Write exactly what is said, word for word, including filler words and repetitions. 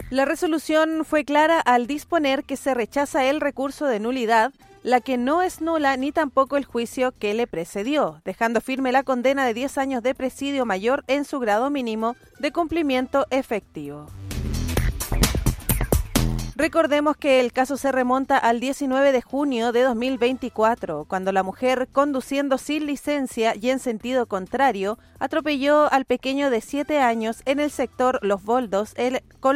La resolución fue clara al disponer que se rechaza el recurso de nulidad, la que no es nula ni tampoco el juicio que le precedió, dejando firme la condena de diez años de presidio mayor en su grado mínimo de cumplimiento efectivo. Recordemos que el caso se remonta al diecinueve de junio de dos mil veinticuatro, cuando la mujer, conduciendo sin licencia y en sentido contrario, atropelló al pequeño de siete años en el sector Los Boldos, el